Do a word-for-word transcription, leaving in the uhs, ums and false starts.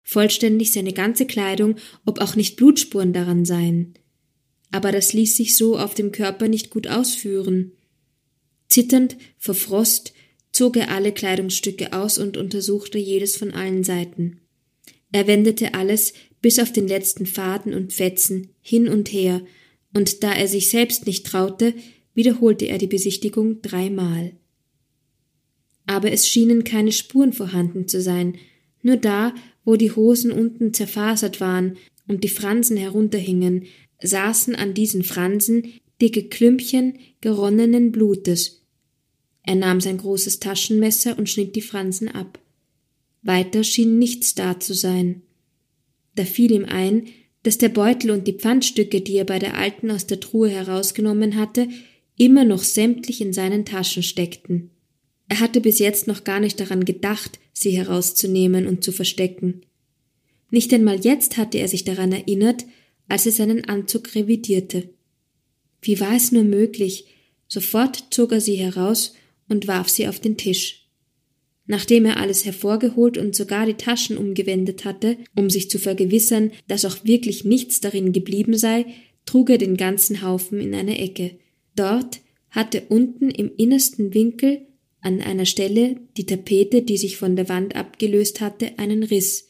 vollständig seine ganze Kleidung, ob auch nicht Blutspuren daran seien. Aber das ließ sich so auf dem Körper nicht gut ausführen. Zitternd vor Frost zog er alle Kleidungsstücke aus und untersuchte jedes von allen Seiten. Er wendete alles, bis auf den letzten Faden und Fetzen, hin und her, und da er sich selbst nicht traute, wiederholte er die Besichtigung dreimal. Aber es schienen keine Spuren vorhanden zu sein, nur da, wo die Hosen unten zerfasert waren und die Fransen herunterhingen, saßen an diesen Fransen dicke Klümpchen geronnenen Blutes. Er nahm sein großes Taschenmesser und schnitt die Fransen ab. Weiter schien nichts da zu sein. Da fiel ihm ein, dass der Beutel und die Pfandstücke, die er bei der Alten aus der Truhe herausgenommen hatte, immer noch sämtlich in seinen Taschen steckten. Er hatte bis jetzt noch gar nicht daran gedacht, sie herauszunehmen und zu verstecken. Nicht einmal jetzt hatte er sich daran erinnert, als er seinen Anzug revidierte. Wie war es nur möglich? Sofort zog er sie heraus und warf sie auf den Tisch. Nachdem er alles hervorgeholt und sogar die Taschen umgewendet hatte, um sich zu vergewissern, dass auch wirklich nichts darin geblieben sei, trug er den ganzen Haufen in eine Ecke. Dort hatte unten im innersten Winkel an einer Stelle die Tapete, die sich von der Wand abgelöst hatte, einen Riss,